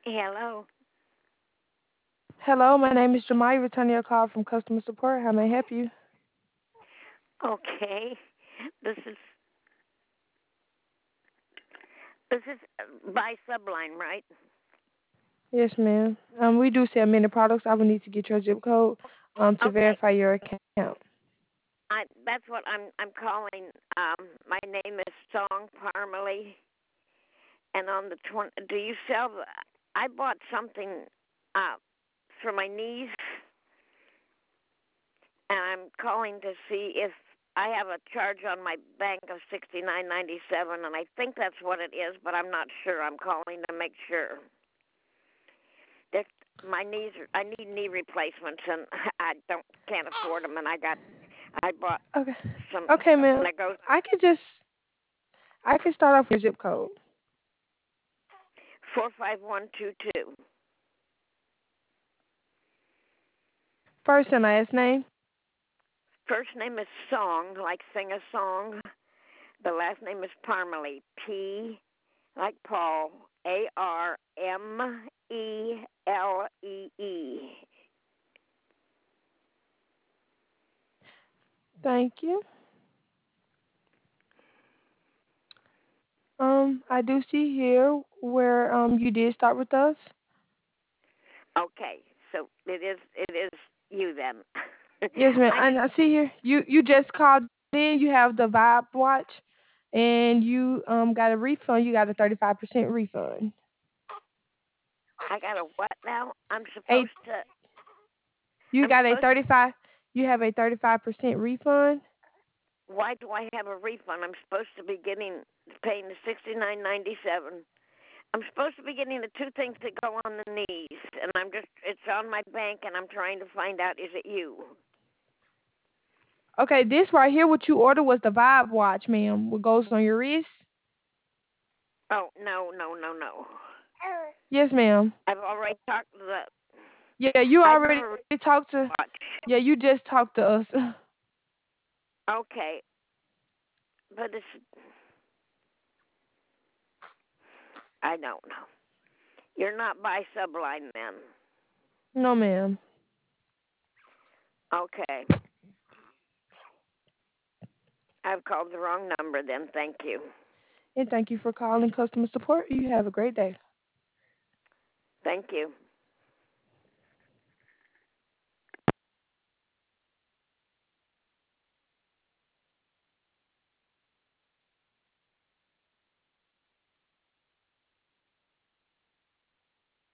Hello. Hello, my name is Jemai, returning your call from customer support. How may I help you? Okay. This is this is by Subline, right? Yes, ma'am. We do sell many products. I will need to get your zip code to Okay. verify your account. That's what I'm calling. My name is Song Parmalee, and on the 20, do you sell? I bought something uh for my niece, and I'm calling to see if I have a charge on my bank of $69.97, and I think that's what it is, but I'm not sure. I'm calling to make sure. That my knees, I need knee replacements, and I can't afford them. And I bought Okay. some Okay, something ma'am. that goes I could just, I can start off with your zip code. 45122. First and last name. First name is Song, like sing a song. The last name is Parmalee, P like Paul, Armelee. Thank you. I do see here where you did start with us. Okay, so it is you then. Yes, ma'am. I And I see here you just called in. You have the Vibe watch, and you got a refund. You got a 35% refund. I got a what now? I'm A supposed to. You I'm got a supposed to 35. You have a 35% refund. Why do I have a refund? I'm supposed to be paying the $69.97. I'm supposed to be getting the two things that go on the knees, and it's on my bank, and I'm trying to find out, is it you? Okay, this right here, what you ordered was the Vibe watch, ma'am. What goes on your wrist? Oh, no, no, no, no. Yes, ma'am. I've already talked to Yeah, you I already never talked to. watch. Yeah, you just talked to us. Okay, but I don't know. You're not by Subline then. No, ma'am. Okay. I've called the wrong number then. Thank you. And thank you for calling customer support. You have a great day. Thank you.